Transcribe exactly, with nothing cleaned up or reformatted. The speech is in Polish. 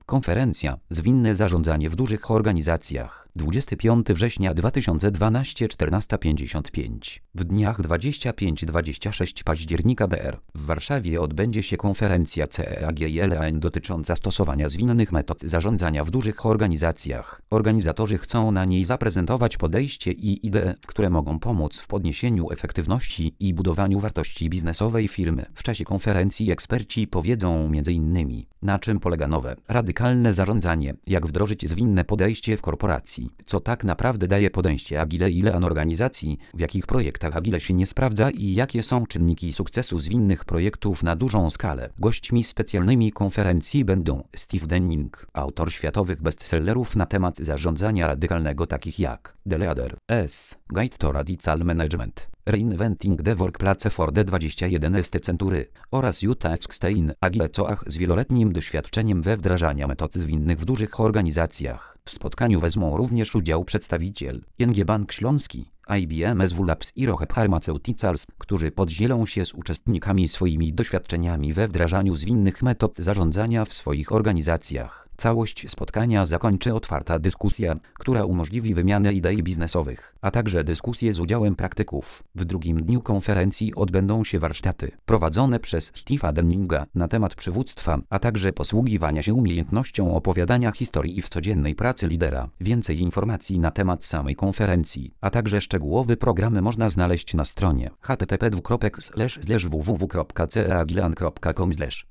Konferencja Zwinne zarządzanie w dużych organizacjach. dwudziestego piątego września dwa tysiące dwunastego, czternasta pięćdziesiąt pięć. W dniach dwudziestego piątego do dwudziestego szóstego października B R. W Warszawie odbędzie się konferencja C E A G I L A N dotycząca stosowania zwinnych metod zarządzania w dużych organizacjach. Organizatorzy chcą na niej zaprezentować podejście i idee, które mogą pomóc w podniesieniu efektywności i budowaniu wartości biznesowej firmy. W czasie konferencji eksperci powiedzą między innymi, na czym polega nowe, radykalne zarządzanie, jak wdrożyć zwinne podejście w korporacji, co tak naprawdę daje podejście Agile i Lean organizacji, w jakich projektach Agile się nie sprawdza i jakie są czynniki sukcesu zwinnych projektów na dużą skalę. Gośćmi specjalnymi konferencji będą Steve Denning, autor światowych bestsellerów na temat zarządzania radykalnego takich jak The Leader, S, Guide to Radical Management, Reinventing the Workplace for the dwudziestej jedenastej Century oraz Jutta Eckstein, Agile Coach z wieloletnim doświadczeniem we wdrażaniu metod zwinnych w dużych organizacjach. W spotkaniu wezmą również udział przedstawiciel I N G Bank Śląski, I B M S W Labs i Roche Pharmaceuticals, którzy podzielą się z uczestnikami swoimi doświadczeniami we wdrażaniu zwinnych metod zarządzania w swoich organizacjach. Całość spotkania zakończy otwarta dyskusja, która umożliwi wymianę idei biznesowych, a także dyskusje z udziałem praktyków. W drugim dniu konferencji odbędą się warsztaty prowadzone przez Steve'a Denninga na temat przywództwa, a także posługiwania się umiejętnością opowiadania historii w codziennej pracy lidera. Więcej informacji na temat samej konferencji, a także szczegółowe programy można znaleźć na stronie h t t p dwa kropek slash slash w w w kropka c e agilan kropka com slash